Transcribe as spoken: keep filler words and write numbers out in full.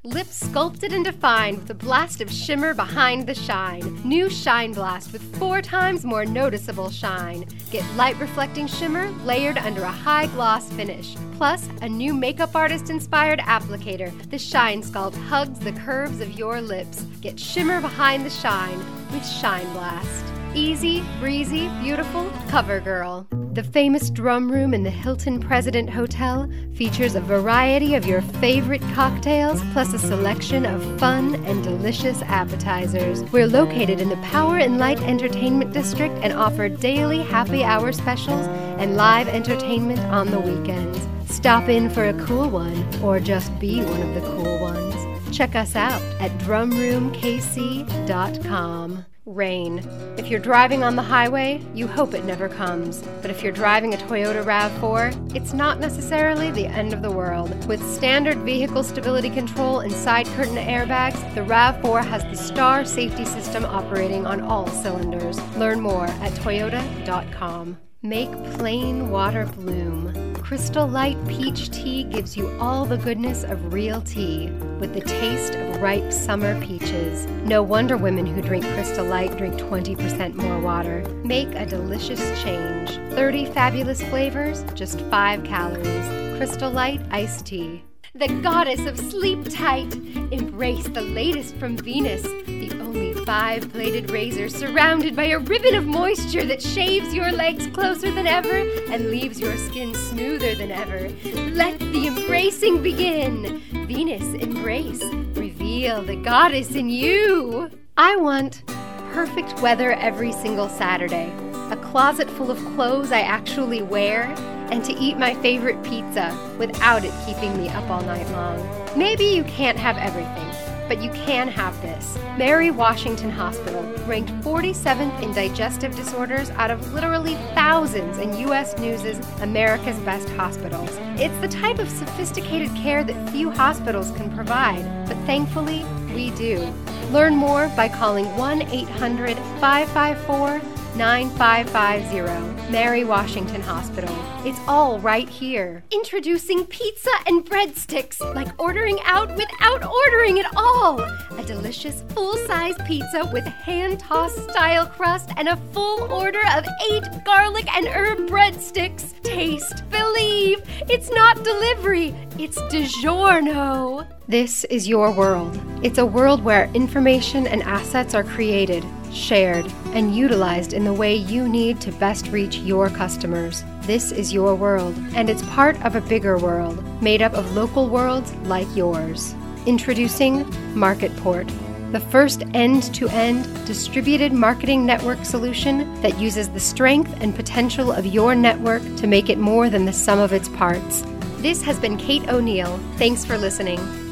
Lips sculpted and defined with a blast of shimmer behind the shine. New Shine Blast with four times more noticeable shine. Get light-reflecting shimmer layered under a high-gloss finish. Plus, a new makeup artist-inspired applicator. The Shine Sculpt hugs the curves of your lips. Get shimmer behind the shine with Shine Blast. Easy, breezy, beautiful, CoverGirl. The famous drum room in the Hilton President Hotel features a variety of your favorite cocktails, plus a selection of fun and delicious appetizers. We're located in the Power and Light Entertainment District and offer daily happy hour specials and live entertainment on the weekends. Stop in for a cool one, or just be one of the cool ones. Check us out at drum room k c dot com. Rain. If you're driving on the highway, you hope it never comes. But if you're driving a Toyota RAV four, it's not necessarily the end of the world. With standard vehicle stability control and side curtain airbags, the RAV four has the STAR safety system operating on all cylinders. Learn more at toyota dot com. Make plain water bloom. Crystal Light Peach Tea gives you all the goodness of real tea with the taste of ripe summer peaches. No wonder women who drink Crystal Light drink twenty percent more water. Make a delicious change. thirty fabulous flavors, just five calories. Crystal Light Iced Tea. The goddess of sleep tight. Embrace the latest from Venus. The only five-bladed razor surrounded by a ribbon of moisture that shaves your legs closer than ever and leaves your skin smoother than ever. Let the embracing begin. Venus Embrace. Reveal the goddess in you. I want perfect weather every single Saturday. A closet full of clothes I actually wear, and to eat my favorite pizza without it keeping me up all night long. Maybe you can't have everything, but you can have this. Mary Washington Hospital, ranked forty-seventh in digestive disorders out of literally thousands in U S News' America's Best Hospitals. It's the type of sophisticated care that few hospitals can provide, but thankfully, we do. Learn more by calling one eight hundred five five four nine five five zero. Mary Washington Hospital. It's all right here. Introducing pizza and breadsticks, like ordering out without ordering at all. A delicious full-size pizza with hand-tossed style crust and a full order of eight garlic and herb breadsticks. Taste, believe. It's not delivery. It's DiGiorno. This is your world. It's a world where information and assets are created, shared, and utilized in the way you need to best reach your customers. This is your world, and it's part of a bigger world, made up of local worlds like yours. Introducing MarketPort, the first end-to-end distributed marketing network solution that uses the strength and potential of your network to make it more than the sum of its parts. This has been Kate O'Neill. Thanks for listening.